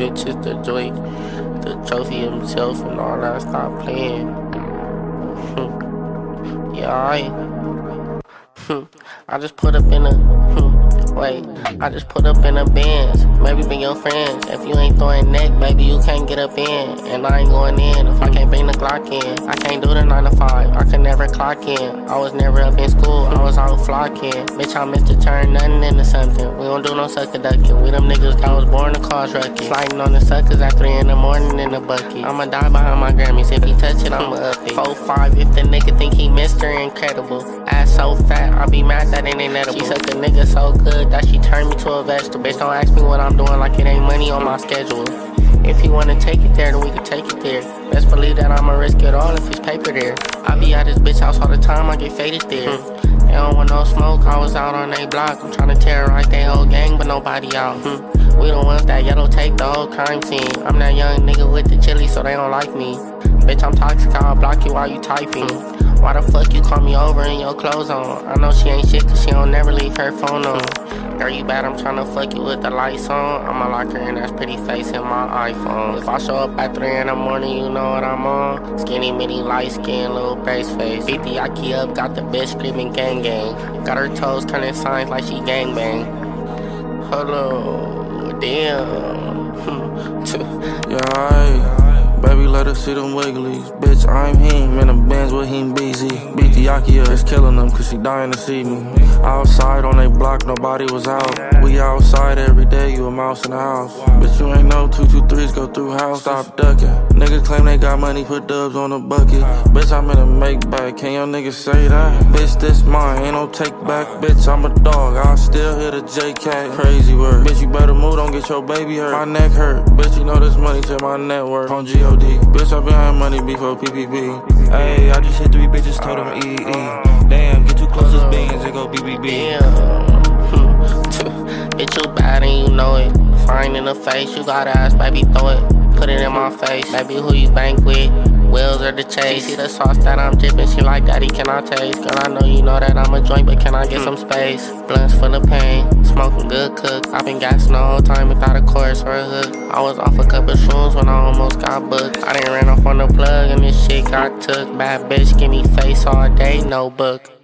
bitch is the joy, the trophy himself and all that. Stop playing. I just put up in I just put up in a Benz. Maybe bring your friends. If you ain't throwing neck, baby, you can't get up in. And I ain't going in if I can't bring the Glock in. I can't do the 9 to 5, I could never clock in. I was never up in school, I was out flocking. Bitch, I missed to turn nothing into something. We don't do no sucker ducking. We them niggas that was born to cause ruckus. Sliding on the suckers at 3 in the morning in the bucket. I'ma die behind my Grammys. If he touch it, I'ma up it. 4-5 if the nigga think he Mr. Incredible. Ass so fat, I be mad that it ain't edible. She suck a nigga so good that she turned me to a vegetable. Bitch, don't ask me what I'm doing like it ain't money on my schedule. If you wanna take it there, then we can take it there. Best believe that I'ma risk it all if it's paper there. I be at this bitch house all the time, I get faded there. They don't want no smoke, I was out on they block. I'm tryna terrorize they whole gang, but nobody out. We the ones that yellow tape the whole crime scene. I'm that young nigga with the chili, so they don't like me. Bitch, I'm toxic, I'll block you while you typing. Why the fuck you call me over and your clothes on? I know she ain't shit cause she don't never leave her phone on. Girl, you bad, I'm tryna fuck you with the lights on. I'ma lock her in that pretty face in my iPhone. If I show up at 3 in the morning, you know what I'm on. Skinny, mini, light skin, little brace face. Beat the Yaki up, got the bitch screaming gang gang. Got her toes turning signs like she gang bang. Hello, damn. Baby, let her see them wigglies. Bitch, I'm him in the Benz with him BZ. Beat the Yaki up, it's killing them cause she dying to see me. Outside on they block, nobody was out. We outside every day, you a mouse in the house. Bitch, you ain't know 223s go through house. Stop ducking. Niggas claim they got money, put dubs on the bucket. Bitch, I'm in a make back, can your niggas say that? Bitch, this mine, ain't no take back. Bitch, I'm a dog, I still hit a JK. Crazy word. Bitch, you better move, don't get your baby hurt. My neck hurt. Bitch, you know this money to my network. On GOD. Bitch, I been having money before PPP. Ayy, I just hit 3 bitches, told them EE. Damn, get too close to beans, it go BBB. Bitch, you bad and you know it. Fine in the face, you got ass, baby, throw it. Put it in my face, baby, who you bank with? Wheels or the chase? She see the sauce that I'm dripping, she like, daddy, can I taste? Girl, I know you know that I'm a joint, but can I get some space? Blunts for the pain, smoking good cook. I been gassing the whole time without a chorus or a hook. I was off a couple shrooms when I almost got booked. I done ran off on the plug and this shit got took. Bad bitch, give me face all day, no book.